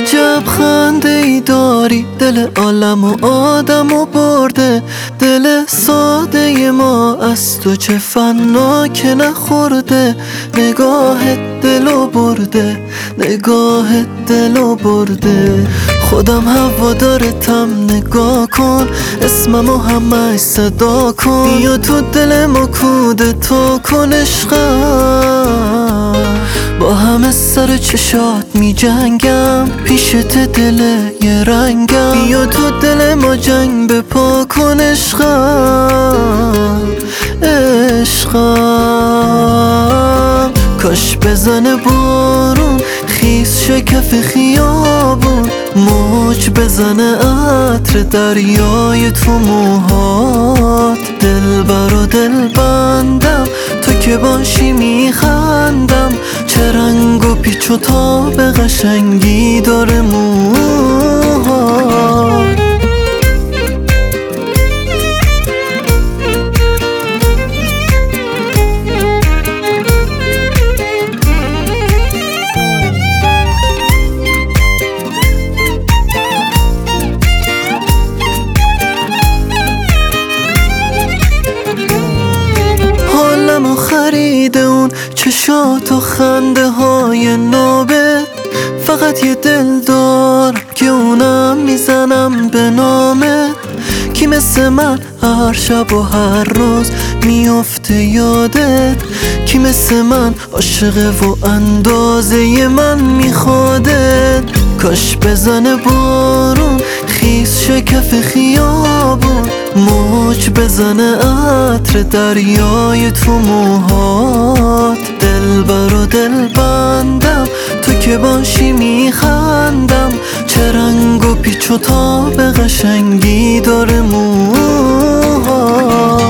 عجب خنده ای داری، دل عالم و آدم و برده. دل ساده ما از تو چه فناک نخورده. نگاهت دلو برده، نگاهت دلو برده. خودم هوادارتم نگاه کن، اسممو همش صدا کن. بیا تو دل ما کوده تا کن عشقم. با همه سر چشات می جنگم، پیشت دل یه رنگم. بیا تو دل ما جنگ بپا کن عشقم، عشقم. کاش بزنه بارون، خیس شکف خیابون. موج بزنه عطر دریای تو موهات. دلبر و دل بندم، تو که باشی میخندم. چه رنگ و پیچ و تاب قشنگی داره موهات. حالمو خریده اون چشات و خنده های نابه. فقط یه دل دارم که اونم میزنم به نامه. کی مثل من هر شب و هر روز میافته یادت. کی مثل من عاشقه و اندازه من میخوادت. کاش بزنه بارون، خیس شکف خیابون. موج بزنه عطر دریای تو موهات. دلبر و دل بندم، تو که باشی میخندم. چه رنگ و پیچ و تاب قشنگی داره موهات.